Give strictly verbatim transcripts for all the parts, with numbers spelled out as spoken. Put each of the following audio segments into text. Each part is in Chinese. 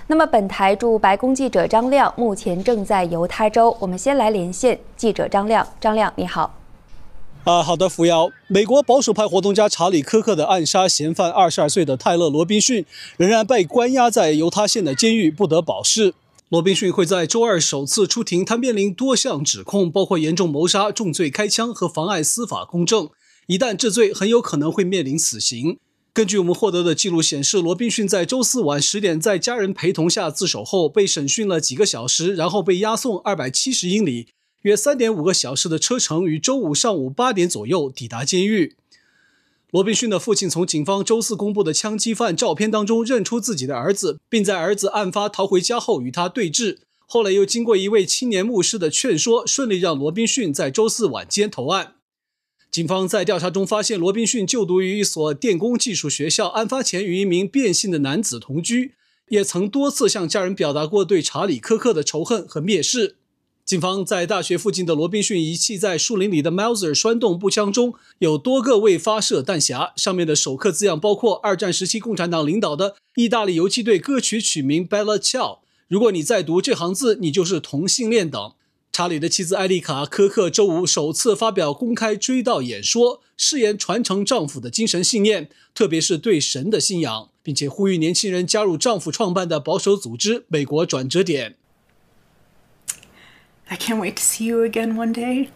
那么，本台驻白宫记者张亮目前正在犹他州，我们先来连线记者张亮。张亮，你好。 啊，好的，扶摇。美国保守派活动家查理·科克的暗杀嫌犯二十二岁的泰勒·罗宾逊仍然被关押在犹他县的监狱，不得保释。罗宾逊会在周二首次出庭，他面临多项指控，包括严重谋杀、重罪开枪和妨碍司法公正。一旦治罪，很有可能会面临死刑。根据我们获得的记录显示，罗宾逊在周四晚十点在家人陪同下自首后，被审讯了几个小时，然后被押送二百七十英里，约 三点五个小时的车程，于周五上午八点左右抵达监狱。罗宾逊的父亲从警方周四公布的枪击犯照片当中认出自己的儿子，并在儿子案发逃回家后与他对峙。后来又经过一位青年牧师的劝说，顺利让罗宾逊在周四晚间投案。警方在调查中发现，罗宾逊就读于一所电工技术学校，案发前与一名变性的男子同居，也曾多次向家人表达过对查理·科克的仇恨和蔑视。警方在大学附近的罗宾逊遗弃在树林里的 Mauser 栓动步枪中有多个未发射弹匣，上面的手刻字样包括二战时期共产党领导的意大利游击队歌曲曲名 Bella Ciao， 如果你再读这行字，你就是同性恋等。查理的妻子艾丽卡·科克周五首次发表公开追悼演说，誓言传承丈夫的精神信念，特别是对神的信仰，并且呼吁年轻人加入丈夫创办的保守组织美国转折点。 I can't wait to see you again one day.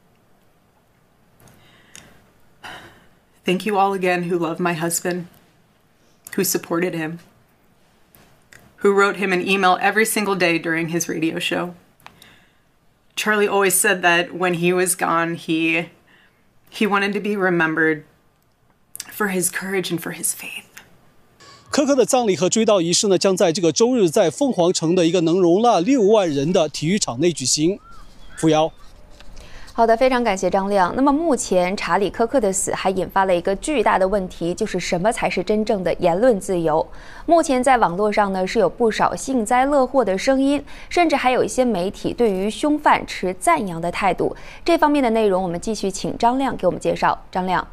Thank you all again who love my husband, who supported him, who wrote him an email every single day during his radio show. Charlie always said that when he was gone, he he wanted to be remembered for his courage and for his faith. 科克的葬礼和追悼仪式呢，将在这个周日在凤凰城的一个能容纳六万人的体育场内举行。扶摇。 好的，非常感谢张亮。那么目前查理·科克的死还引发了一个巨大的问题，就是什么才是真正的言论自由？目前在网络上呢是有不少幸灾乐祸的声音，甚至还有一些媒体对于凶犯持赞扬的态度。这方面的内容，我们继续请张亮给我们介绍。张亮。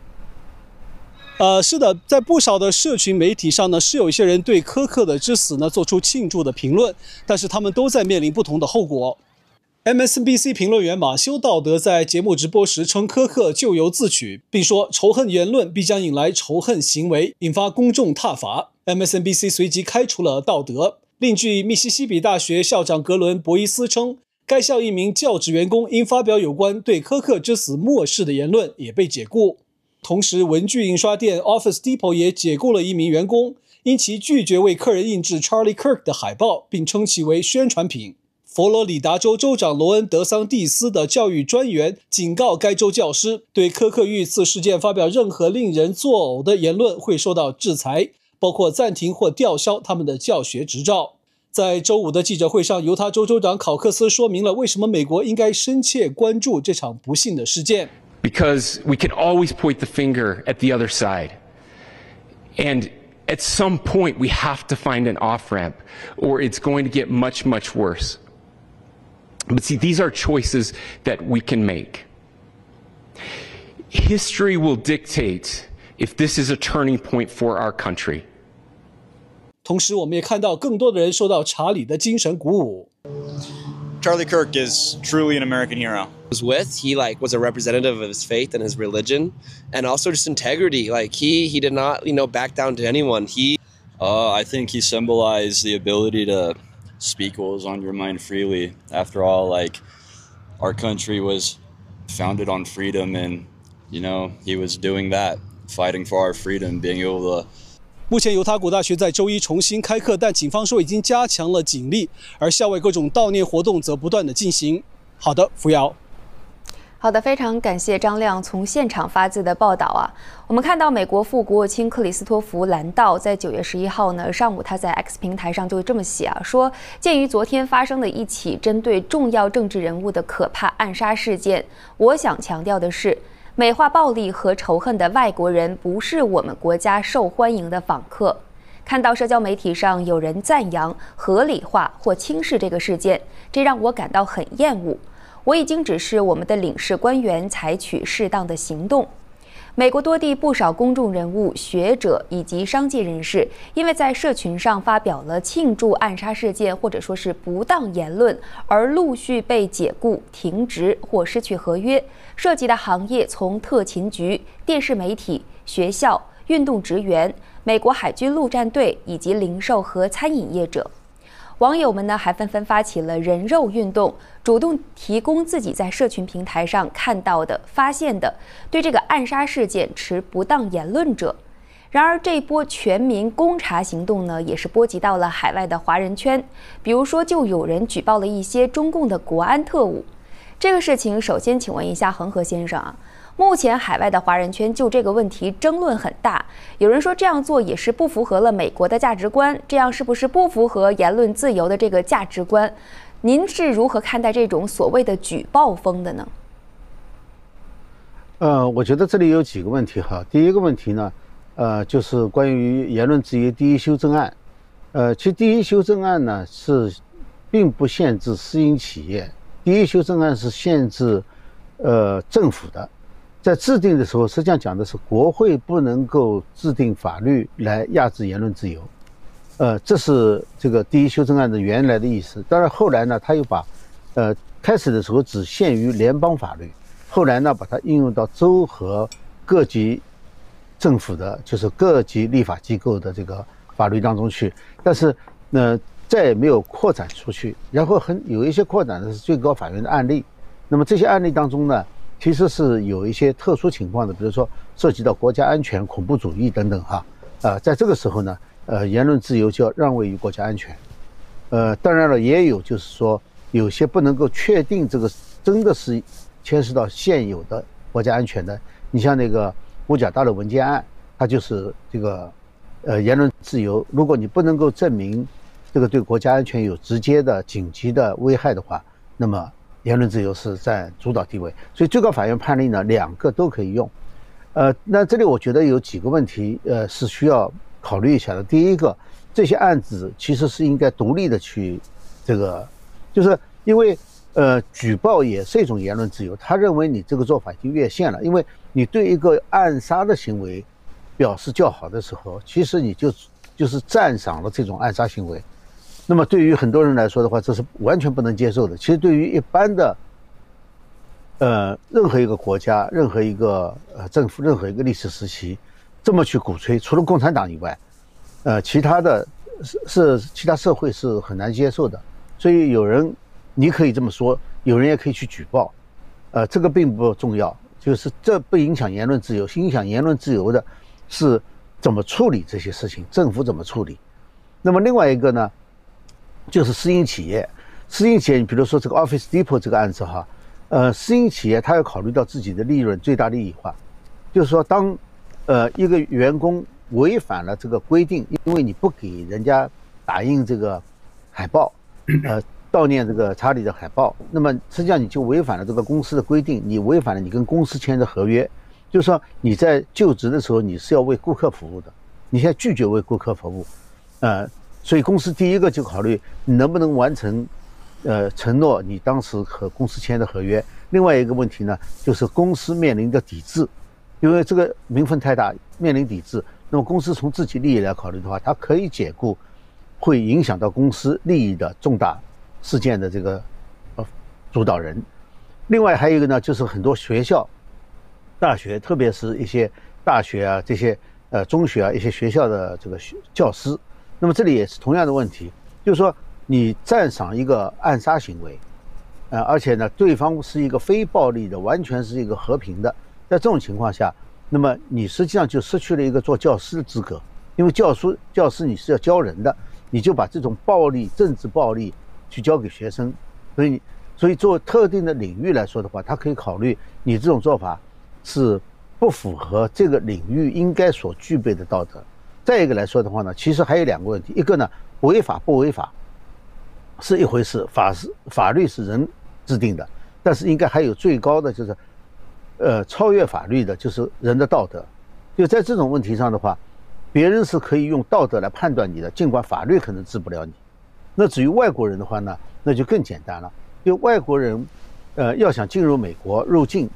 呃，是的，在不少的社群媒体上呢，是有一些人对科克的之死呢做出庆祝的评论，但是他们都在面临不同的后果。M S N B C 评论员马修·道德在节目直播时称科克咎由自取，并说仇恨言论必将引来仇恨行为，引发公众挞伐。M S N B C 随即开除了道德。另据密西西比大学校长格伦·博伊斯称，该校一名教职员工因发表有关对科克之死漠视的言论也被解雇。同时，文具印刷店 Office Depot 也解雇了一名员工，因其拒绝为客人印制 Charlie Kirk 的海报，并称其为宣传品。佛罗里达州州长罗恩·德桑蒂斯的教育专员警告该州教师，对科克遇刺事件发表任何令人作呕的言论会受到制裁，包括暂停或吊销他们的教学执照。在周五的记者会上，犹他州州长考克斯说明了为什么美国应该深切关注这场不幸的事件。 Because we can always point the finger at the other side. And at some point we have to find an off-ramp or it's going to get much, much worse. But see, these are choices that we can make. History will dictate if this is a turning point for our country. 同时，我们也看到更多的人受到查理的精神鼓舞。 Charlie Kirk is truly an American hero. Was with he like was a representative of his faith and his religion, and also just integrity. Like he he did not you know back down to anyone. He, uh, I think he symbolized the ability to speak what was on your mind freely. After all, like our country was founded on freedom, and you know he was doing that, fighting for our freedom, being able to. 目前犹他国大学在周一重新开课，但警方说已经加强了警力，而校外各种悼念活动则不断的进行。好的，扶摇。 好的，非常感谢张亮从现场发自的报道啊。我们看到美国副国务卿克里斯托弗·兰道在九月十一号呢上午，他在 X 平台上就这么写啊，说鉴于昨天发生的一起针对重要政治人物的可怕暗杀事件，我想强调的是，美化暴力和仇恨的外国人不是我们国家受欢迎的访客。看到社交媒体上有人赞扬、合理化或轻视这个事件，这让我感到很厌恶。我已经指示我们的领事官员采取适当的行动。 美国多地不少公众人物、学者以及商界人士，因为在社群上发表了庆祝暗杀事件或者说是不当言论，而陆续被解雇、停职或失去合约。涉及的行业从特勤局、电视媒体、学校、运动职员、美国海军陆战队以及零售和餐饮业者。网友们呢还纷纷发起了人肉运动，主动提供自己在社群平台上看到的、发现的对这个暗杀事件持不当言论者。然而，这一波全民公查行动呢，也是波及到了海外的华人圈。比如说，就有人举报了一些中共的国安特务。这个事情，首先请问一下恒河先生啊。目前海外的华人圈就这个问题争论很大，有人说这样做也是不符合了美国的价值观，这样是不是不符合言论自由的这个价值观？您是如何看待这种所谓的举报风的呢？ 呃，我觉得这里有几个问题哈。第一个问题呢，呃，就是关于言论自由第一修正案。呃，其实第一修正案呢是并不限制私营企业，第一修正案是限制呃政府的。在制定的时候，实际上讲的是国会不能够制定法律来压制言论自由，呃，这是这个第一修正案的原来的意思。当然后来呢，他又把，呃，开始的时候只限于联邦法律，后来呢把它应用到州和各级政府的，就是各级立法机构的这个法律当中去，但是呢再也没有扩展出去。然后很有一些扩展的是最高法院的案例，那么这些案例当中呢，其实是有一些特殊情况的，比如说涉及到国家安全、恐怖主义等等哈，呃，在这个时候呢，呃，言论自由就要让位于国家安全，呃，当然了，也有就是说有些不能够确定这个真的是牵涉到现有的国家安全的，你像那个五角大楼文件案，它就是这个呃言论自由，如果你不能够证明这个对国家安全有直接的紧急的危害的话，那么言论自由是占主导地位，所以最高法院判例呢，两个都可以用。呃，那这里我觉得有几个问题，呃，是需要考虑一下的。第一个，这些案子其实是应该独立的去，这个，就是因为呃，举报也是一种言论自由，他认为你这个做法已经越线了，因为你对一个暗杀的行为表示较好的时候，其实你就就是赞赏了这种暗杀行为。那么对于很多人来说的话，这是完全不能接受的。其实对于一般的，呃，任何一个国家、任何一个呃政府、任何一个历史时期，这么去鼓吹，除了共产党以外，呃，其他的是是其他社会是很难接受的。所以有人你可以这么说，有人也可以去举报，呃，这个并不重要，就是这不影响言论自由，影响言论自由的是怎么处理这些事情，政府怎么处理。那么另外一个呢？就是私营企业，私营企业，你比如说这个 Office Depot 这个案子哈，呃，私营企业它要考虑到自己的利润最大利益化，就是说当，呃，一个员工违反了这个规定，因为你不给人家打印这个海报，呃，悼念这个查理的海报，那么实际上你就违反了这个公司的规定，你违反了你跟公司签的合约，就是说你在就职的时候你是要为顾客服务的，你现在拒绝为顾客服务，呃。所以公司第一个就考虑你能不能完成，呃，承诺你当时和公司签的合约。另外一个问题呢，就是公司面临的抵制，因为这个名分太大，面临抵制。那么公司从自己利益来考虑的话，它可以解雇会影响到公司利益的重大事件的这个呃主导人。另外还有一个呢，就是很多学校、大学，特别是一些大学啊、这些呃中学啊一些学校的这个教师。那么这里也是同样的问题，就是说你赞赏一个暗杀行为，呃，而且呢，对方是一个非暴力的，完全是一个和平的，在这种情况下，那么你实际上就失去了一个做教师的资格，因为教书教师你是要教人的，你就把这种暴力、政治暴力去教给学生，所以所以做特定的领域来说的话，他可以考虑你这种做法是不符合这个领域应该所具备的道德。再一个来说的话呢，其实还有两个问题，一个呢，违法不违法是一回事，法是法律是人制定的，但是应该还有最高的就是，呃，超越法律的就是人的道德。就在这种问题上的话，别人是可以用道德来判断你的，尽管法律可能治不了你。那至于外国人的话呢，那就更简单了，因为外国人，呃，要想进入美国入境，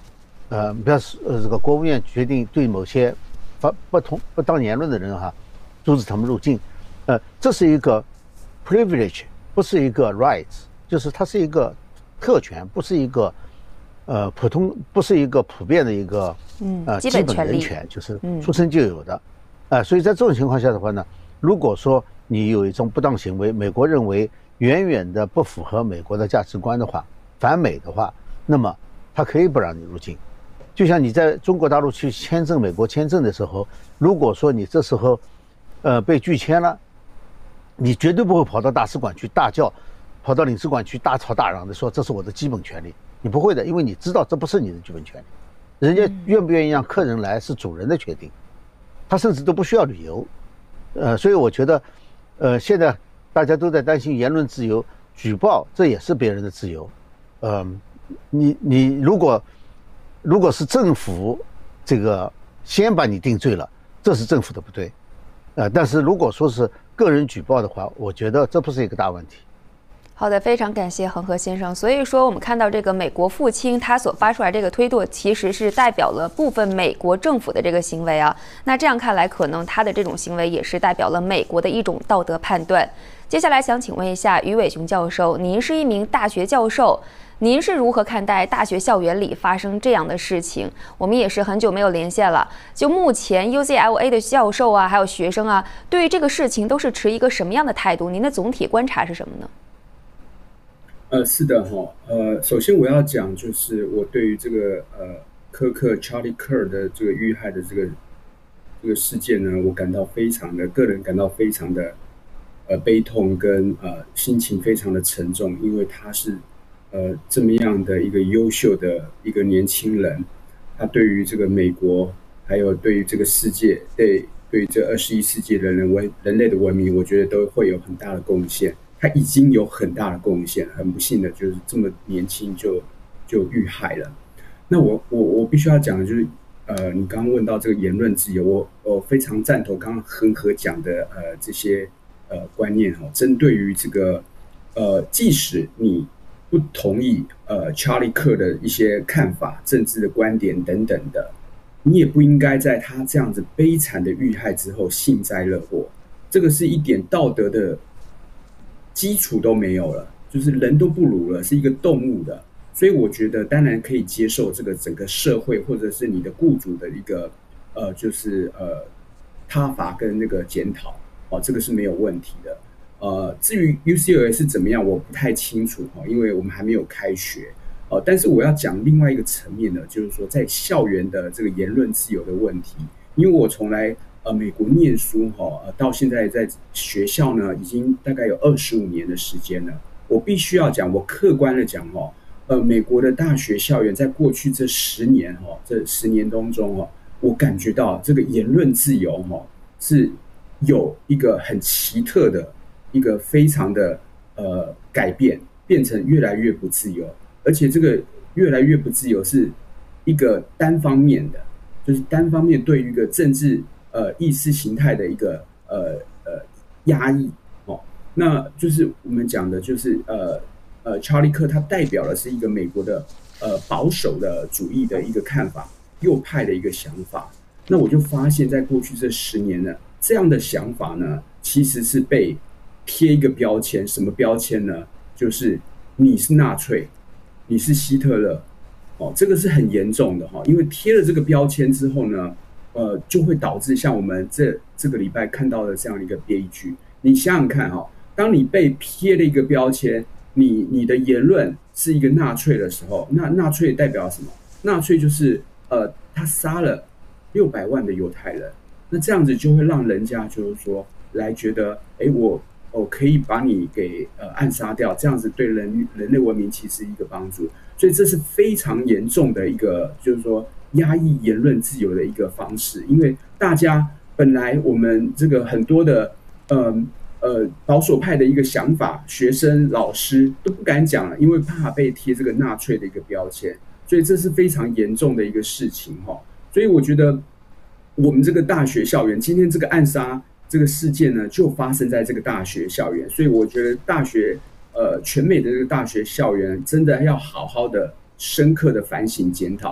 呃，比方说呃这个国务院决定对某些发不同不当言论的人哈，阻止他们入境，呃，这是一个 privilege， 不是一个 rights， 就是它是一个特权，不是一个呃普通，不是一个普遍的一个嗯呃基本权利， 人权，就是出生就有的，啊、嗯呃，所以在这种情况下的话呢，如果说你有一种不当行为，美国认为远远的不符合美国的价值观的话，反美的话，那么他可以不让你入境。就像你在中国大陆去签证美国签证的时候，如果说你这时候呃被拒签了，你绝对不会跑到大使馆去大叫，跑到领事馆去大吵大嚷的说这是我的基本权利，你不会的，因为你知道这不是你的基本权利。人家愿不愿意让客人来是主人的决定，他甚至都不需要理由。呃，所以我觉得呃现在大家都在担心言论自由，举报这也是别人的自由。呃，你你如果如果是政府这个先把你定罪了，这是政府的不对。呃，但是如果说是个人举报的话，我觉得这不是一个大问题。 好的，非常感谢恒河先生。所以说，我们看到这个美国父亲他所发出来这个推特，其实是代表了部分美国政府的这个行为啊。那这样看来，可能他的这种行为也是代表了美国的一种道德判断。接下来想请问一下于伟雄教授，您是一名大学教授，您是如何看待大学校园里发生这样的事情？我们也是很久没有连线了。就目前 U C L A 的教授啊，还有学生啊，对于这个事情都是持一个什么样的态度？您的总体观察是什么呢？ 呃，是的哈，呃，首先我要讲就是我对于这个呃科克 Charlie Kirk 的这个遇害的这个这个事件呢，我感到非常的个人感到非常的呃悲痛跟呃心情非常的沉重，因为他是呃这么样的一个优秀的一个年轻人，他对于这个美国还有对于这个世界，对对于这二十一世纪的人文人类的文明，我觉得都会有很大的贡献。他已经有很大的贡献，很不幸的就是这么年轻就就遇害了。那我我我必须要讲的就是，呃，你刚刚问到这个言论自由，我我非常赞同刚刚恒河讲的呃这些呃观念哈，针对于这个呃，即使你不同意呃 Charlie Kirk 的一些看法、政治的观点等等的，你也不应该在他这样子悲惨的遇害之后幸灾乐祸，这个是一点道德的基础都没有了，就是人都不如了，是一个动物的。所以我觉得当然可以接受这个整个社会或者是你的雇主的一个呃，就是呃挞伐跟那个检讨，哦，这个是没有问题的。呃，至于 U C L A 是怎么样，我不太清楚哈，因为我们还没有开学。呃，但是我要讲另外一个层面呢，就是说在校园的这个言论自由的问题，因为我从来呃美国念书哈，呃到现在在学校呢已经大概有二十五年的时间了，我必须要讲，我客观的讲哈，呃美国的大学校园在过去这十年哈，这十年当中哈，我感觉到这个言论自由哈是有一个很奇特的一个非常的呃改变，变成越来越不自由。而且这个越来越不自由是一个单方面的，就是单方面对于一个政治呃意识形态的一个呃呃压抑哦。那就是我们讲的，就是呃呃查理克他代表的是一个美国的呃保守的主义的一个看法，右派的一个想法。那我就发现，在过去这十年呢，这样的想法呢，其实是被贴一个标签，什么标签呢？就是你是纳粹。你是希特勒，哦，这个是很严重的哈，因为贴了这个标签之后呢，呃，就会导致像我们这这个礼拜看到的这样的一个悲剧。你想想看哈，当你被贴了一个标签，你你的言论是一个纳粹的时候，那纳粹代表什么？纳粹就是呃，他杀了六百万的犹太人，那这样子就会让人家就是说来觉得，哎，我。哦，可以把你给呃暗杀掉，这样子对人人类文明其实一个帮助，所以这是非常严重的一个，就是说压抑言论自由的一个方式。因为大家本来我们这个很多的呃呃保守派的一个想法，学生老师都不敢讲了，因为怕被贴这个纳粹的一个标签，所以这是非常严重的一个事情哈。所以我觉得我们这个大学校园今天这个暗杀。这个事件呢，就发生在这个大学校园，所以我觉得大学，呃，全美的这个大学校园真的要好好的、深刻的反省检讨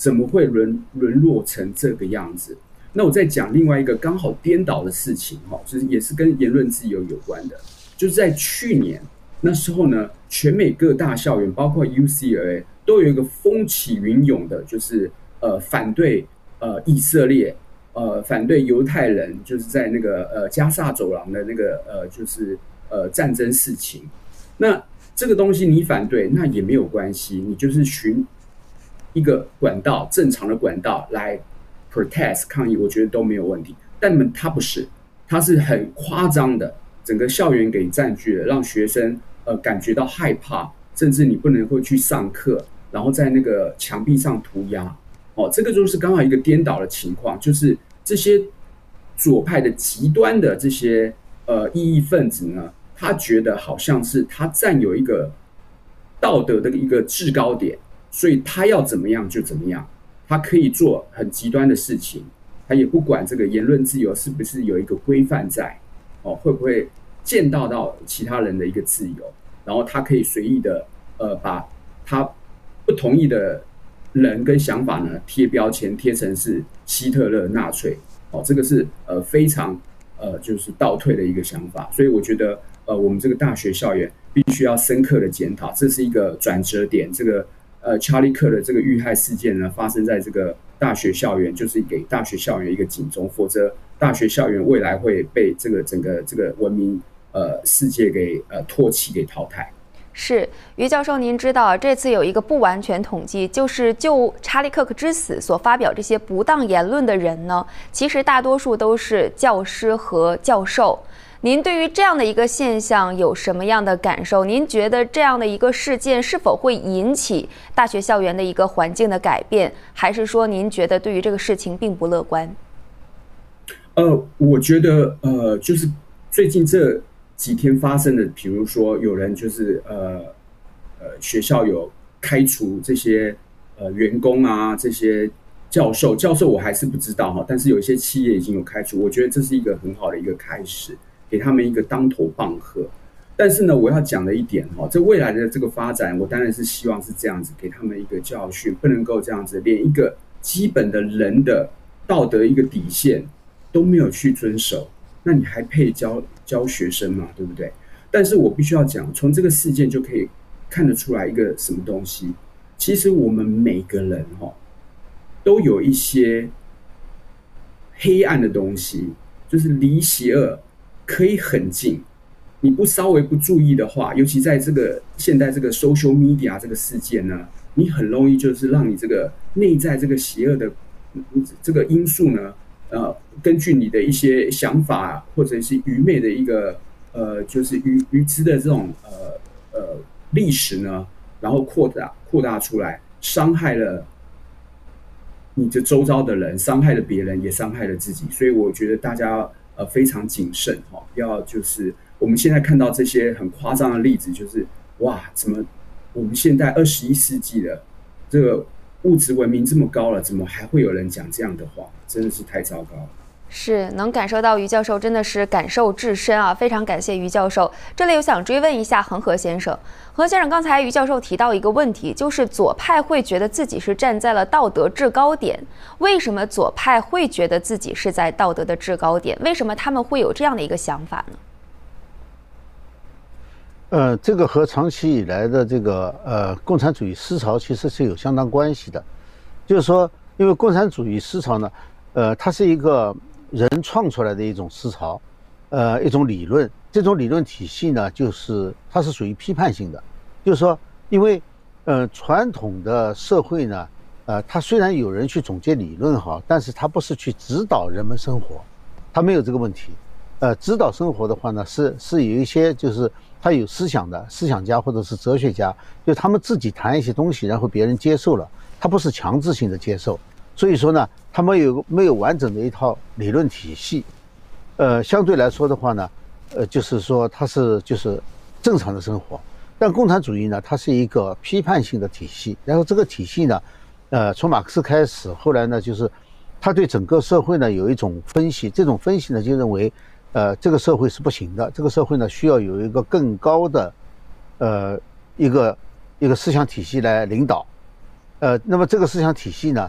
怎么会沦沦落成这个样子？那我再讲另外一个刚好颠倒的事情哈，就是也是跟言论自由有关的，就是在去年那时候呢，全美各大校园，包括 U C L A， 都有一个风起云涌的，就是呃反对呃以色列，呃反对犹太人，就是在那个呃加萨走廊的那个呃就是呃战争事情。那这个东西你反对，那也没有关系，你就是寻一个管道，正常的管道来 protest 抗议，我觉得都没有问题。但他不是，他是很夸张的，整个校园给占据了，让学生呃感觉到害怕，甚至你不能够去上课，然后在那个墙壁上涂鸦。哦，这个就是刚好一个颠倒的情况，就是这些左派的极端的这些呃异议分子呢，他觉得好像是他占有一个道德的一个制高点，所以他要怎么样就怎么样，他可以做很极端的事情，他也不管这个言论自由是不是有一个规范在，哦，会不会见到到其他人的一个自由，然后他可以随意的呃把他不同意的人跟想法呢贴标签，贴成是希特勒、纳粹，哦，这个是呃非常呃就是倒退的一个想法，所以我觉得呃我们这个大学校园必须要深刻的检讨，这是一个转折点。这个呃查理克的这个遇害事件呢，发生在这个大学校园，就是给大学校园一个警钟，否则大学校园未来会被这个整个这个文明呃世界给呃唾弃、给淘汰。 是，于教授，您知道这次有一个不完全统计，就是就查理克克之死所发表这些不当言论的人呢，其实大多数都是教师和教授。您对于这样的一个现象有什么样的感受？您觉得这样的一个事件是否会引起大学校园的一个环境的改变，还是说您觉得对于这个事情并不乐观？ 呃，我觉得呃，就是最近这几天发生的，比如说有人就是呃呃学校有开除这些呃员工啊，这些教授，教授我还是不知道哈，但是有一些企业已经有开除，我觉得这是一个很好的一个开始，给他们一个当头棒喝。但是呢，我要讲的一点哈，这未来的这个发展，我当然是希望是这样子，给他们一个教训，不能够这样子，连一个基本的人的道德一个底线都没有去遵守，那你还配教教学生嘛？对不对？但是我必须要讲，从这个事件就可以看得出来一个什么东西。其实我们每个人哈，都有一些黑暗的东西，就是离邪恶可以很近。你不稍微不注意的话，尤其在这个现在这个 social media 这个事件呢，你很容易就是让你这个内在这个邪恶的这个因素呢，呃，根据你的一些想法或者是愚昧的一个呃，就是愚愚痴的这种呃呃历史呢，然后扩大扩大出来，伤害了你这周遭的人，伤害了别人，也伤害了自己。所以我觉得大家呃非常谨慎哈，要就是我们现在看到这些很夸张的例子，就是哇，怎么我们现在二十一世纪了，这个物质文明这么高了，怎么还会有人讲这样的话？真的是太糟糕了。 是，能感受到于教授真的是感受至深啊，非常感谢于教授。这里我想追问一下恒河先生，恒河先生，刚才于教授提到一个问题，就是左派会觉得自己是站在了道德制高点。为什么左派会觉得自己是在道德的制高点？为什么他们会有这样的一个想法呢？ 呃，这个和长期以来的这个呃共产主义思潮其实是有相当关系的。就是说，因为共产主义思潮呢，呃，它是一个人创出来的一种思潮，呃，一种理论。这种理论体系呢，就是它是属于批判性的。就是说，因为呃传统的社会呢，呃，它虽然有人去总结理论哈，但是它不是去指导人们生活，它没有这个问题。呃，指导生活的话呢，是是有一些就是他有思想的思想家或者是哲学家，就他们自己谈一些东西，然后别人接受了，他不是强制性的接受。所以说呢，他们有没有完整的一套理论体系？呃，相对来说的话呢，呃，就是说它是就是正常的生活。但共产主义呢，它是一个批判性的体系，然后这个体系呢，呃，从马克思开始，后来呢，就是他对整个社会呢有一种分析，这种分析呢就认为。呃，这个社会是不行的，这个社会呢需要有一个更高的，呃，一个一个思想体系来领导，呃，那么这个思想体系呢，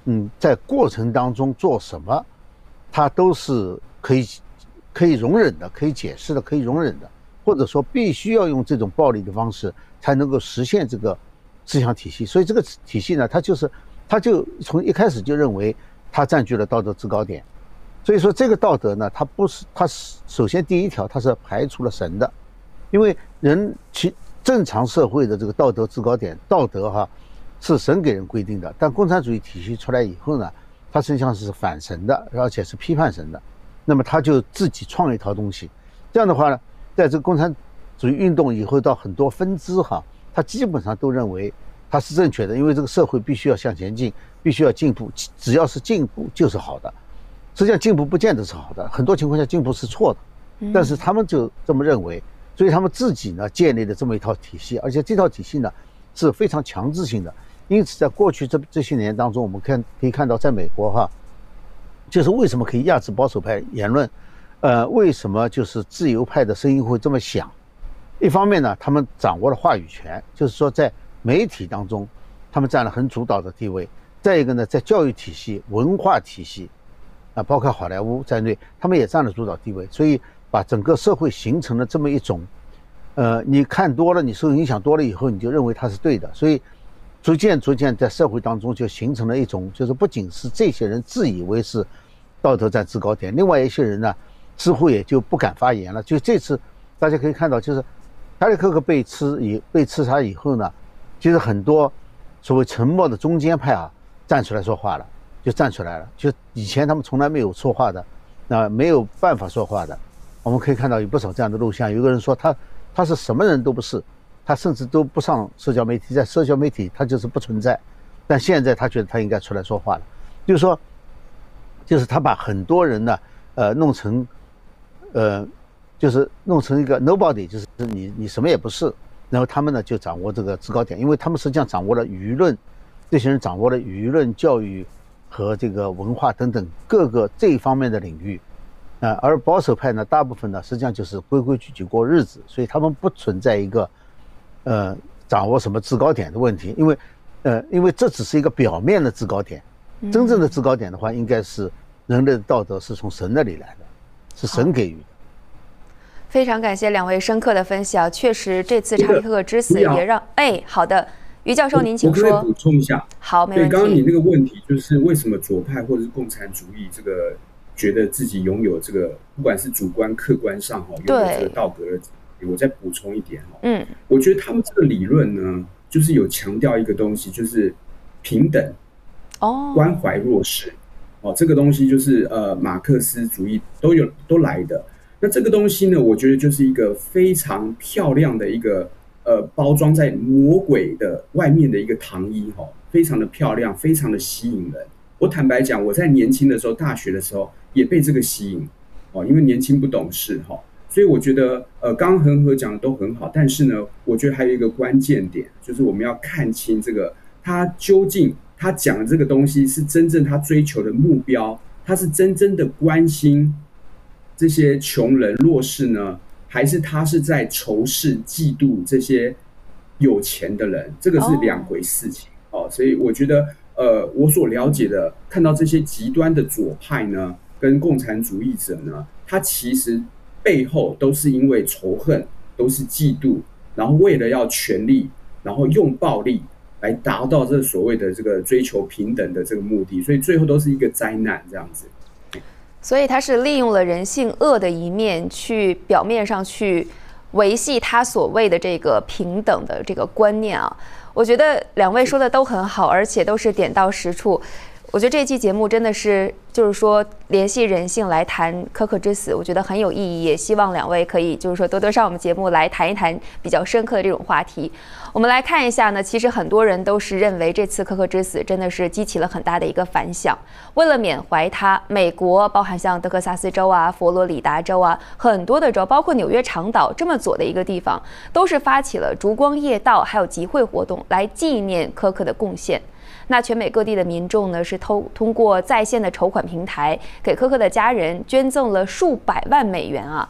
嗯，在过程当中做什么，他都是可以可以容忍的，可以解释的，可以容忍的，或者说必须要用这种暴力的方式才能够实现这个思想体系。所以这个体系呢，它就是他就从一开始就认为他占据了道德制高点。所以说这个道德呢，它不是，它是首先第一条，它是排除了神的，因为人其正常社会的这个道德制高点，道德哈是神给人规定的，但共产主义体系出来以后呢，它实际上是反神的，而且是批判神的，那么他就自己创一套东西。这样的话呢，在这个共产主义运动以后到很多分支哈，他基本上都认为它是正确的，因为这个社会必须要向前进，必须要进步，只要是进步就是好的。实际上进步不见得是好的，很多情况下进步是错的，但是他们就这么认为，所以他们自己呢建立了这么一套体系，而且这套体系呢是非常强制性的。因此在过去这这些年当中，我们看可以看到，在美国哈，就是为什么可以压制保守派言论，呃，为什么就是自由派的声音会这么响？一方面呢，他们掌握了话语权，就是说在媒体当中，他们占了很主导的地位。再一个呢，在教育体系、文化体系。啊，包括好莱坞在内，他们也占了主导地位，所以把整个社会形成了这么一种，呃，你看多了，你受影响多了以后，你就认为它是对的，所以逐渐逐渐在社会当中就形成了一种，就是不仅是这些人自以为是道德占制高点，另外一些人呢，似乎也就不敢发言了。就这次大家可以看到，就是查理·克克被刺以被刺杀以后呢，其实很多所谓沉默的中间派啊，站出来说话了。就站出来了，就以前他们从来没有说话的，那、呃、没有办法说话的，我们可以看到有不少这样的录像。有个人说他他是什么人都不是，他甚至都不上社交媒体，在社交媒体他就是不存在。但现在他觉得他应该出来说话了，就是说，就是他把很多人呢，呃，弄成，呃，就是弄成一个 nobody， 就是你你什么也不是，然后他们呢就掌握这个制高点，因为他们实际上掌握了舆论，这些人掌握了舆论、教育。和这个文化等等各个这一方面的领域，啊、呃，而保守派呢，大部分呢实际上就是规规矩矩过日子，所以他们不存在一个，呃，掌握什么制高点的问题，因为，呃，因为这只是一个表面的制高点，真正的制高点的话，应该是人类的道德是从神那里来的，是神给予的。 非常感谢两位深刻的分析啊，确实这次查理·克克之死也让，哎，好的。于教授，您请说。 我可以补充一下。 好，没问题。 对，刚刚你那个问题就是为什么左派或者是共产主义这个觉得自己拥有这个，不管是主观客观上哈，拥有这个道德的，我再补充一点哈。嗯，我觉得他们这个理论呢，就是有强调一个东西，就是平等，哦，关怀弱势，哦，这个东西就是呃马克思主义都有都来的。那这个东西呢，我觉得就是一个非常漂亮的一个。呃，包装在魔鬼的外面的一个糖衣哈，非常的漂亮，非常的吸引人。我坦白讲，我在年轻的时候，大学的时候也被这个吸引哦，因为年轻不懂事哈，所以我觉得呃，刚刚恒河讲的都很好，但是呢，我觉得还有一个关键点，就是我们要看清这个他究竟他讲的这个东西是真正他追求的目标，他是真正的关心这些穷人弱势呢？还是他是在仇视、嫉妒这些有钱的人，这个是两回事情哦。所以我觉得，呃，我所了解的，看到这些极端的左派呢，跟共产主义者呢，他其实背后都是因为仇恨，都是嫉妒，然后为了要权力，然后用暴力来达到这所谓的这个追求平等的这个目的，所以最后都是一个灾难这样子。 所以他是利用了人性恶的一面，去表面上去维系他所谓的这个平等的这个观念啊。我觉得两位说的都很好，而且都是点到实处。我觉得这期节目真的是就是说联系人性来谈柯克之死，我觉得很有意义，也希望两位可以就是说多多上我们节目来谈一谈比较深刻的这种话题。我们来看一下呢，其实很多人都是认为这次柯克之死真的是激起了很大的一个反响。为了缅怀他，美国包含像德克萨斯州啊、佛罗里达州啊，很多的州，包括纽约长岛这么左的一个地方，都是发起了烛光夜悼还有集会活动来纪念柯克的贡献。那全美各地的民众呢，是通通过在线的筹款平台，给柯克的家人捐赠了数百万美元啊。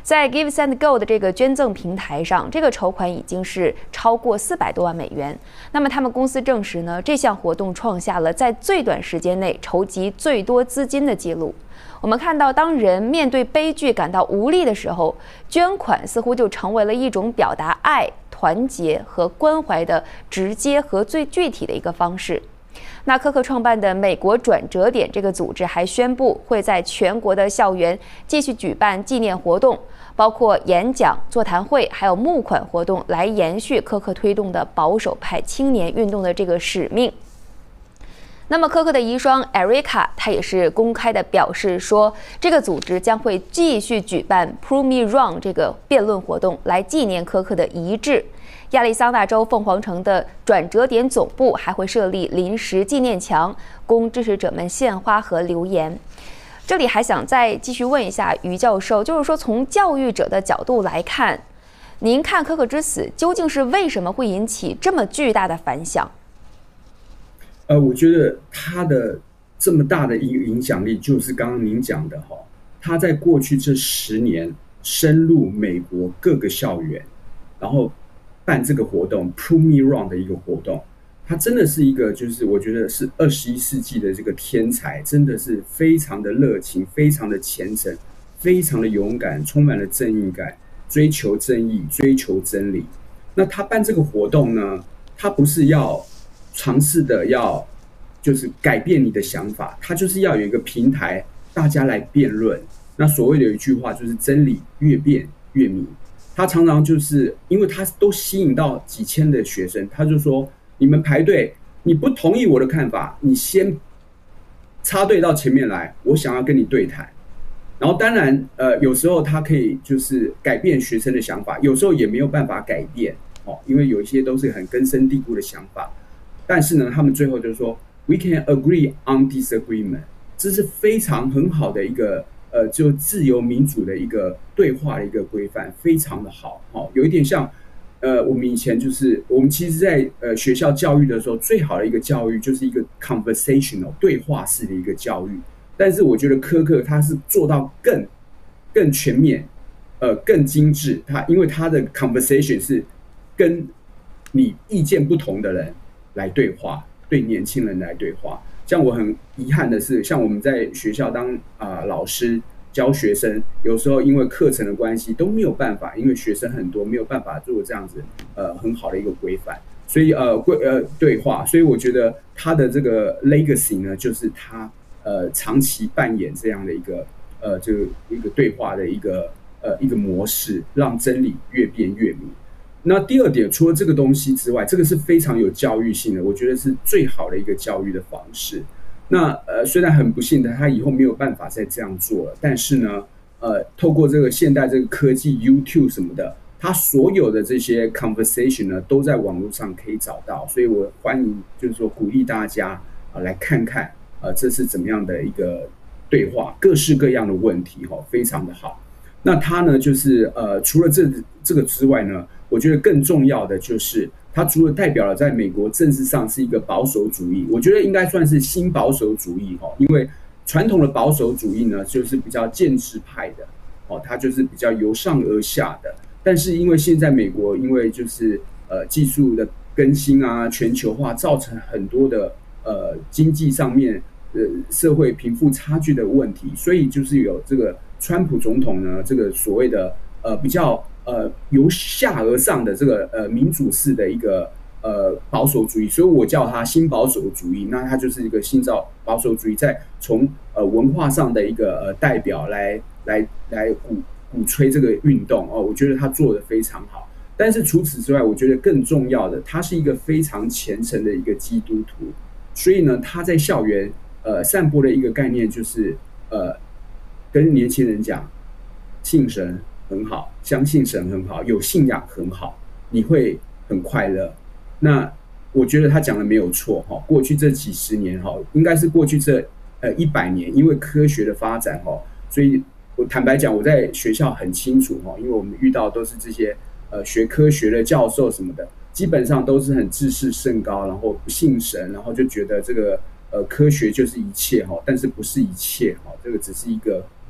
在 Give Send Go 的这个捐赠平台上，这个筹款已经是超过四百多万美元。那么他们公司证实呢，这项活动创下了在最短时间内筹集最多资金的记录。我们看到，当人面对悲剧感到无力的时候，捐款似乎就成为了一种表达爱、团结和关怀的直接和最具体的一个方式。那科克创办的美国转折点这个组织还宣布，会在全国的校园继续举办纪念活动，包括演讲、座谈会，还有募款活动，来延续科克推动的保守派青年运动的这个使命。那么科克的遗孀 Erica 她也是公开的表示说，这个组织将会继续举办 Prove Me Wrong 这个辩论活动，来纪念科克的遗志。亚利桑那州凤凰城的转折点总部还会设立临时纪念墙，供支持者们献花和留言。这里还想再继续问一下于教授，就是说从教育者的角度来看，您看科克之死究竟是为什么会引起这么巨大的反响？ 呃，我觉得他的这么大的一个影响力，就是刚刚您讲的哈，他在过去这十年深入美国各个校园，然后办这个活动 Prove Me Wrong 的一个活动，他真的是一个就是我觉得是二十一世纪的这个天才，真的是非常的热情，非常的虔诚，非常的勇敢，充满了正义感，追求正义，追求真理。那他办这个活动呢，他不是要尝试的要就是改变你的想法，他就是要有一个平台，大家来辩论。那所谓的有一句话就是真理越辩越明。他常常就是因为他都吸引到几千的学生，他就说你们排队，你不同意我的看法，你先插队到前面来，我想要跟你对谈。然后当然呃，有时候他可以就是改变学生的想法，有时候也没有办法改变、哦、因为有一些都是很根深蒂固的想法。但是呢，他们最后就是说 We can agree on disagreement， 这是非常很好的一个呃，就自由民主的一个对话的一个规范，非常的好、哦、有一点像呃，我们以前就是我们其实在呃学校教育的时候，最好的一个教育就是一个 conversational 对话式的一个教育。但是我觉得科克他是做到更更全面，呃，更精致。他因为他的 conversation 是跟你意见不同的人来对话，对年轻人来对话。像我很遗憾的是，像我们在学校当啊、呃、老师教学生，有时候因为课程的关系都没有办法，因为学生很多，没有办法做这样子呃很好的一个规范，所以呃规呃对话，所以我觉得他的这个 legacy 呢，就是他呃长期扮演这样的一个呃这个一个对话的一个呃一个模式，让真理越辩越明。那第二点，除了这个东西之外，这个是非常有教育性的，我觉得是最好的一个教育的方式。那呃，虽然很不幸的，他以后没有办法再这样做了，但是呢，呃，透过这个现代这个科技 YouTube 什么的，他所有的这些 conversation 呢，都在网络上可以找到，所以我欢迎就是说鼓励大家啊、呃、来看看，呃，这是怎么样的一个对话，各式各样的问题哈、哦，非常的好。那他呢，就是呃，除了这这个之外呢，我觉得更重要的就是，他除了代表了在美国政治上是一个保守主义，我觉得应该算是新保守主义哈，因为传统的保守主义呢，就是比较建制派的，哦，它就是比较由上而下的。但是因为现在美国因为就是呃技术的更新啊，全球化造成很多的呃经济上面呃社会贫富差距的问题，所以就是有这个川普总统呢，这个所谓的呃比较。呃，由下而上的这个呃民主式的一个呃保守主义，所以我叫它新保守主义。那它就是一个新造保守主义，在从呃文化上的一个呃代表来来来鼓鼓吹这个运动哦，我觉得他做得非常好。但是除此之外，我觉得更重要的，他是一个非常虔诚的一个基督徒，所以呢，他在校园呃散播的一个概念就是呃跟年轻人讲信神。很好，相信神很好，有信仰很好，你会很快乐。那我觉得他讲的没有错哈。过去这几十年哈，应该是过去这呃一百年，因为科学的发展哈，所以我坦白讲，我在学校很清楚哈，因为我们遇到都是这些呃学科学的教授什么的，基本上都是很自视甚高，然后不信神，然后就觉得这个呃科学就是一切哈，但是不是一切哈，这个只是一个。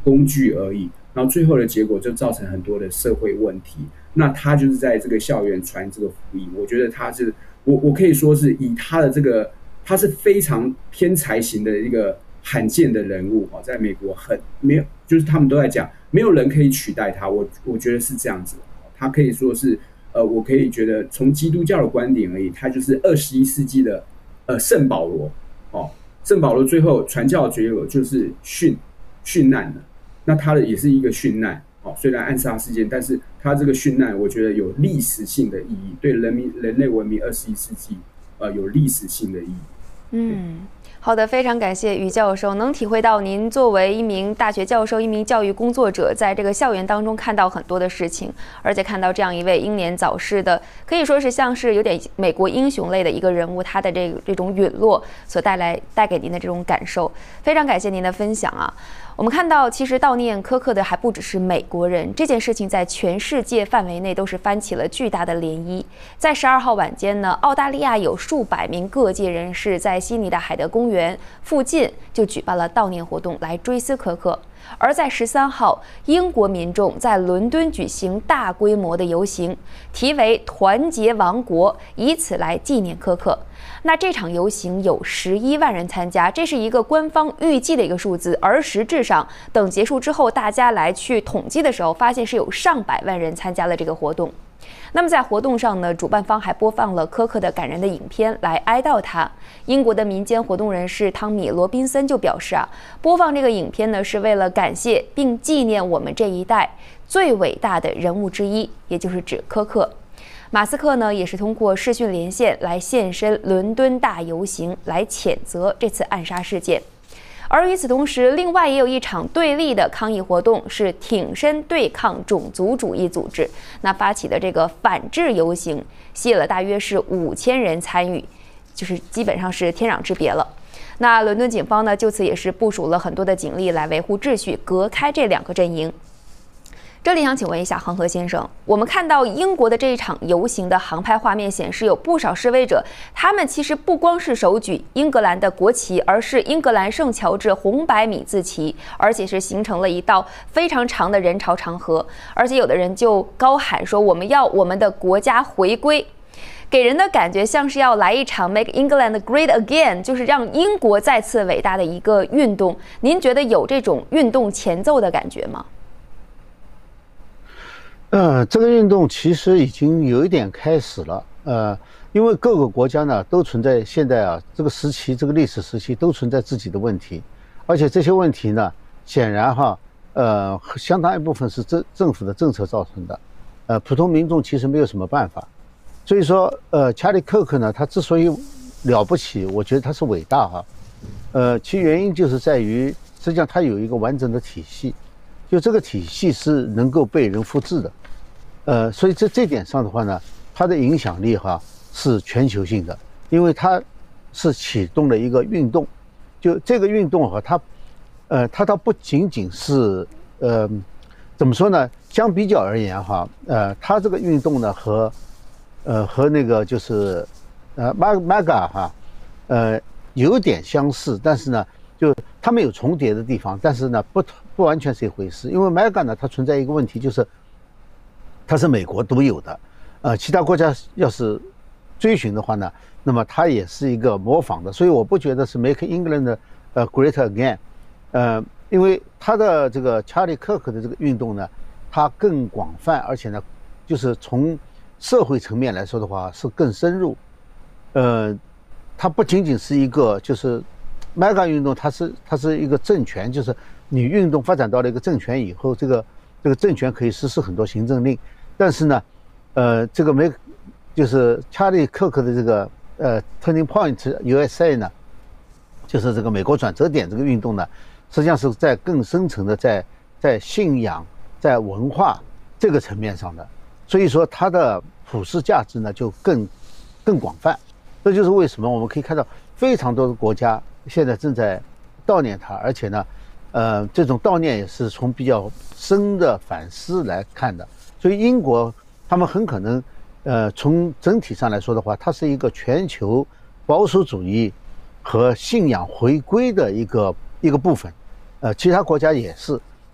工具而已，然后最后的结果就造成很多的社会问题。那他就是在这个校园传这个福音，我觉得他是我我可以说是以他的这个，他是非常天才型的一个罕见的人物哈，在美国很没有，就是他们都在讲，没有人可以取代他，我我觉得是这样子，他可以说是呃，我可以觉得从基督教的观点而已，他就是二十一世纪的呃圣保罗哦，圣保罗最后传教的结果就是殉殉难了，那他的也是一个殉难。虽然暗杀事件，但是他这个殉难，我觉得有历史性的意义，对人民人类文明二十一世纪，呃，有历史性的意义。 嗯，好的，非常感谢于教授，能体会到您作为一名大学教授、一名教育工作者，在这个校园当中看到很多的事情，而且看到这样一位英年早逝的，可以说是像是有点美国英雄类的一个人物，他的这个这种陨落所带来带给您的这种感受，非常感谢您的分享啊。我们看到，其实悼念柯克的还不只是美国人，这件事情在全世界范围内都是翻起了巨大的涟漪。在十二号晚间呢，澳大利亚有数百名各界人士在悉尼的海德公园附近就举办了悼念活动来追思柯克。而在十三号，英国民众在伦敦举行大规模的游行，题为“团结王国”，以此来纪念柯克。那这场游行有十一万人参加，这是一个官方预计的一个数字，而实质上等结束之后，大家来去统计的时候，发现是有上百万人参加了这个活动。那么在活动上呢，主办方还播放了柯克的感人的影片来哀悼他。英国的民间活动人士汤米·罗宾森就表示啊，播放这个影片呢是为了感谢并纪念我们这一代最伟大的人物之一，也就是指柯克。马斯克呢也是通过视讯连线来现身伦敦大游行，来谴责这次暗杀事件。而与此同时，另外也有一场对立的抗议活动，是挺身对抗种族主义组织那发起的这个反制游行，吸引了大约是五千人参与，就是基本上是天壤之别了。那伦敦警方呢就此也是部署了很多的警力来维护秩序，隔开这两个阵营。这里想请问一下恒河先生，我们看到英国的这一场游行的航拍画面显示，有不少示威者，他们其实不光是手举英格兰的国旗，而是英格兰圣乔治红白米字旗，而且是形成了一道非常长的人潮长河，而且有的人就高喊说我们要我们的国家回归，给人的感觉像是要来一场 Make England Great Again， 就是让英国再次伟大的一个运动。您觉得有这种运动前奏的感觉吗？ 呃，这个运动其实已经有一点开始了。呃，因为各个国家呢都存在现在啊这个时期，这个历史时期都存在自己的问题，而且这些问题呢，显然哈，呃，相当一部分是政政府的政策造成的，呃，普通民众其实没有什么办法。所以说，呃，查理·柯克呢，他之所以了不起，我觉得他是伟大哈，呃，其原因就是在于，实际上他有一个完整的体系。就这个体系是能够被人复制的，呃，所以在这点上的话呢，它的影响力哈是全球性的，因为它是启动了一个运动，就这个运动哈，它，呃，它倒不仅仅是呃，怎么说呢？相比较而言哈，呃，它这个运动呢和，呃，和那个就是呃 MAGA 哈，呃，有点相似，但是呢，就它们有重叠的地方，但是呢不不完全是一回事。因为 MAGA 呢，它存在一个问题，就是它是美国独有的，呃，其他国家要是追寻的话呢，那么它也是一个模仿的，所以我不觉得是 Make England 呃 Great Again， 呃，因为它的这个查理·柯克的这个运动呢，它更广泛，而且呢，就是从社会层面来说的话是更深入，呃，它不仅仅是一个就是 MAGA 运动，它是它是一个政权，就是你运动发展到了一个政权以后，这个这个政权可以实施很多行政令，但是呢，呃，这个没就是查理·柯克的这个呃 Turning Point U S A 呢，就是这个美国转折点这个运动呢，实际上是在更深层的在在信仰、在文化这个层面上的，所以说它的普世价值呢就更更广泛。这就是为什么我们可以看到非常多的国家现在正在悼念它，而且呢，呃，这种悼念也是从比较深的反思来看的。所以英国他们很可能，呃，从整体上来说的话，它是一个全球保守主义和信仰回归的一个一个部分。呃，其他国家也是，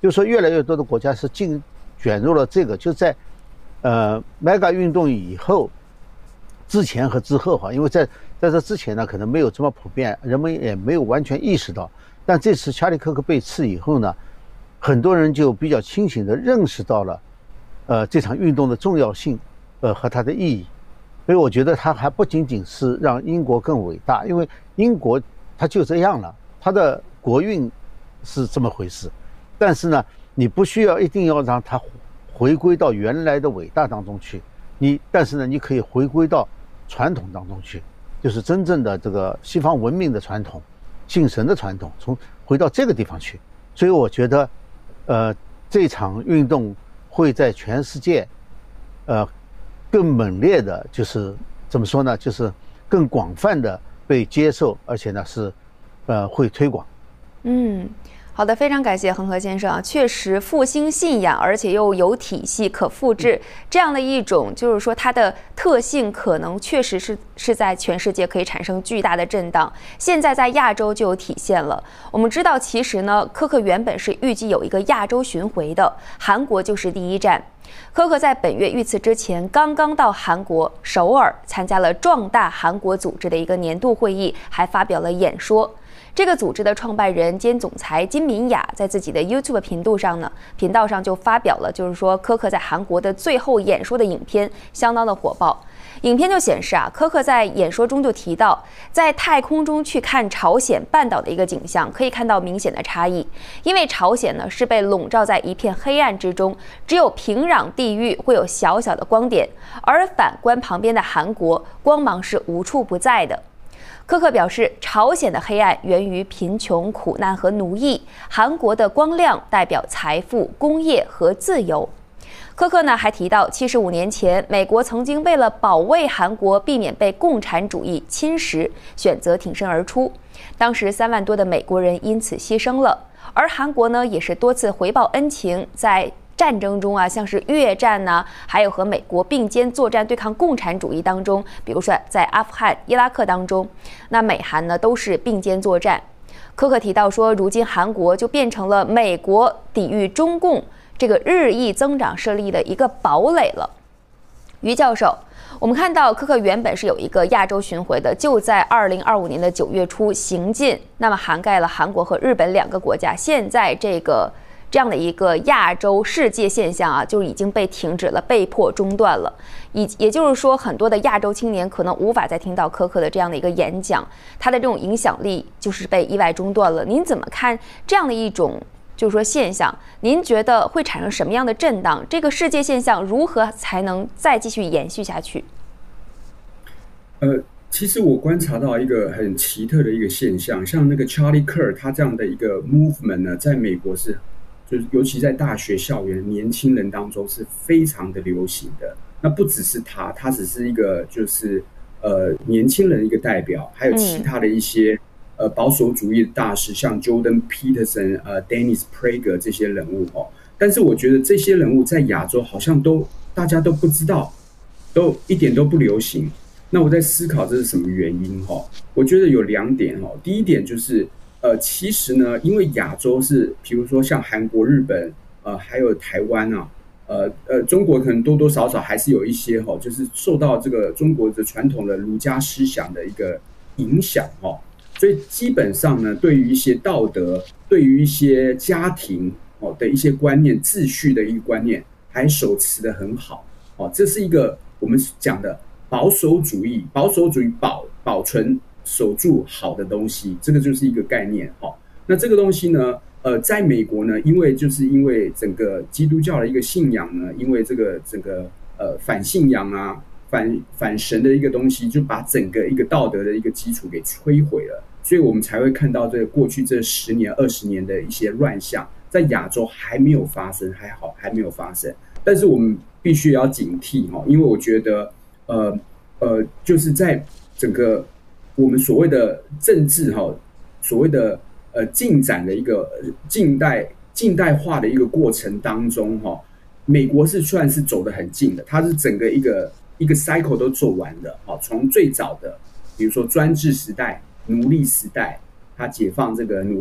就是说越来越多的国家是进卷入了这个，就在呃 mega 运动以后之前和之后哈，因为在在这之前呢可能没有这么普遍，人们也没有完全意识到，但这次查理科克被刺以后呢，很多人就比较清醒地认识到了呃这场运动的重要性呃和它的意义。所以我觉得它还不仅仅是让英国更伟大，因为英国它就这样了，它的国运是这么回事，但是呢你不需要一定要让它回归到原来的伟大当中去，你但是呢你可以回归到传统当中去，就是真正的这个西方文明的传统，信神的传统，从回到这个地方去。所以我觉得呃这场运动会在全世界呃更猛烈的，就是怎么说呢，就是更广泛的被接受，而且呢是呃会推广。 嗯，好的，非常感谢恒河先生啊，确实复兴信仰，而且又有体系、可复制这样的一种，就是说它的特性可能确实是是在全世界可以产生巨大的震荡。现在在亚洲就有体现了。我们知道，其实呢，科克原本是预计有一个亚洲巡回的，韩国就是第一站。科克在本月遇刺之前，刚刚到韩国首尔参加了壮大韩国组织的一个年度会议，还发表了演说。这个组织的创办人兼总裁金敏雅在自己的 YouTube 频道上呢，频道上就发表了，就是说科克在韩国的最后演说的影片，相当的火爆。影片就显示啊，科克在演说中就提到，在太空中去看朝鲜半岛的一个景象，可以看到明显的差异。因为朝鲜呢是被笼罩在一片黑暗之中，只有平壤地域会有小小的光点，而反观旁边的韩国，光芒是无处不在的。科克表示，朝鲜的黑暗源于贫穷、苦难和奴役，韩国的光亮代表财富、工业和自由。科克呢还提到，七十五年前，美国曾经为了保卫韩国，避免被共产主义侵蚀，选择挺身而出。当时三万多的美国人因此牺牲了，而韩国呢也是多次回报恩情，在战争中啊，像是越战呢、啊，还有和美国并肩作战对抗共产主义当中，比如说在阿富汗、伊拉克当中，那美韩呢都是并肩作战。科克提到说，如今韩国就变成了美国抵御中共这个日益增长势力的一个堡垒了。于教授，我们看到科克原本是有一个亚洲巡回的，就在二零二五年的九月初行进，那么涵盖了韩国和日本两个国家。现在这个这样的一个亚洲世界现象啊，就已经被停止了，被迫中断了。也也就是说，很多的亚洲青年可能无法再听到科克的这样的一个演讲，他的这种影响力就是被意外中断了。您怎么看这样的一种就是说现象？您觉得会产生什么样的震荡？这个世界现象如何才能再继续延续下去？ 呃，其实我观察到一个很奇特的一个现象，像那个 Charlie Kirk 他这样的一个 movement 呢，在美国是。就是尤其在大学校园年轻人当中是非常的流行的。那不只是他，他只是一个就是呃年轻人一个代表，还有其他的一些、嗯、呃保守主义的大师，像 Jordan Peterson、呃 Dennis Prager 这些人物哦。但是我觉得这些人物在亚洲好像都大家都不知道，都一点都不流行。那我在思考这是什么原因哈？我觉得有两点哈。第一点就是。呃，其实呢，因为亚洲是，比如说像韩国、日本，呃，还有台湾啊，呃呃，中国可能多多少少还是有一些哈、哦，就是受到这个中国的传统的儒家思想的一个影响哈、哦，所以基本上呢，对于一些道德，对于一些家庭哦的一些观念、秩序的一个观念，还手持得很好哦，这是一个我们讲的保守主义，保守主义保保存。守住好的东西，这个就是一个概念哈。那这个东西呢，呃，在美国呢，因为就是因为整个基督教的一个信仰呢，因为这个整个呃反信仰啊、反反神的一个东西，就把整个一个道德的一个基础给摧毁了，所以我们才会看到这个过去这十年、二十年的一些乱象，在亚洲还没有发生，还好还没有发生。但是我们必须要警惕哈，因为我觉得呃呃，就是在整个。我们所谓的政治哈，所谓的呃进展的一个近代近代化的一个过程当中哈，美国是算是走得很近的，它是整个一个一个 cycle 都做完了哈，从最早的比如说专制时代、奴隶时代，它解放这个奴隶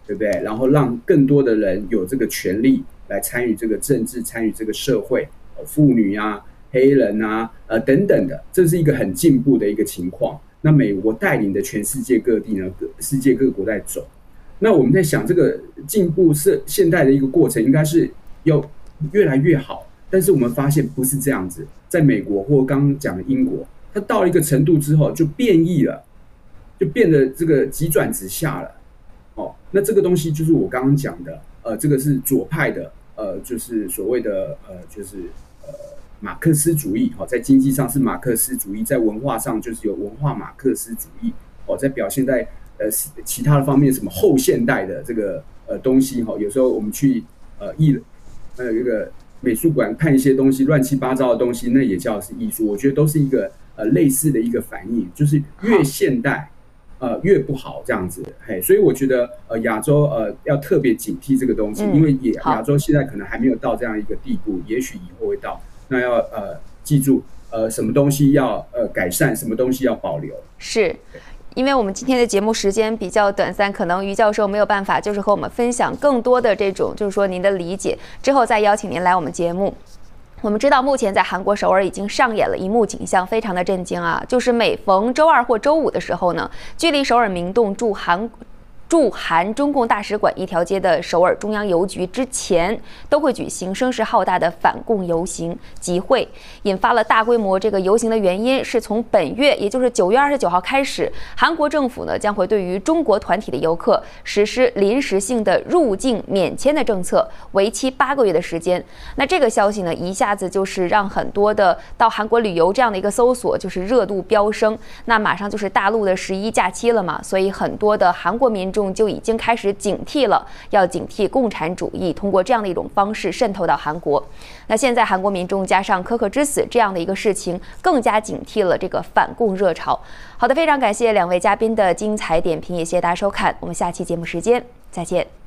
对不对？然后让更多的人有这个权利来参与这个政治，参与这个社会，妇女啊、黑人啊、呃等等的，这是一个很进步的一个情况。那美国带领的全世界各地呢，世界各国在走。那我们在想，这个进步是现代的一个过程，应该是要越来越好。但是我们发现不是这样子，在美国或刚刚讲的英国，它到了一个程度之后就变异了，就变得这个急转直下了。哦，那这个东西就是我刚刚讲的，呃，这个是左派的，呃，就是所谓的呃，就是呃马克思主义。哦，在经济上是马克思主义，在文化上就是有文化马克思主义。哦，在表现在呃其他的方面，什么后现代的这个呃东西。哈、哦，有时候我们去呃艺呃这个美术馆看一些东西，乱七八糟的东西，那也叫是艺术。我觉得都是一个呃类似的一个反应，就是越现代。呃，越不好这样子，嘿，所以我觉得呃，亚洲呃要特别警惕这个东西，嗯、因为也亚洲现在可能还没有到这样一个地步，也许以后会到。那要呃记住，呃，什么东西要呃改善，什么东西要保留。 是，因为我们今天的节目时间比较短暂，可能于教授没有办法，就是和我们分享更多的这种，就是说您的理解，之后再邀请您来我们节目。我们知道，目前在韩国首尔已经上演了一幕景象，非常的震惊啊！就是每逢周二或周五的时候呢，距离首尔明洞驻韩驻韩中共大使馆一条街的首尔中央邮局之前，都会举行声势浩大的反共游行集会，引发了大规模这个游行的原因是从本月，也就是九月二十九号开始，韩国政府呢将会对于中国团体的游客实施临时性的入境免签的政策，为期八个月的时间。那这个消息呢，一下子就是让很多的到韩国旅游这样的一个搜索就是热度飙升。那马上就是大陆的十一假期了嘛，所以很多的韩国民众就已经开始警惕了，要警惕共产主义通过这样的一种方式渗透到韩国。那现在韩国民众加上柯克之死这样的一个事情，更加警惕了这个反共热潮。好的，非常感谢两位嘉宾的精彩点评，也谢谢大家收看，我们下期节目时间再见。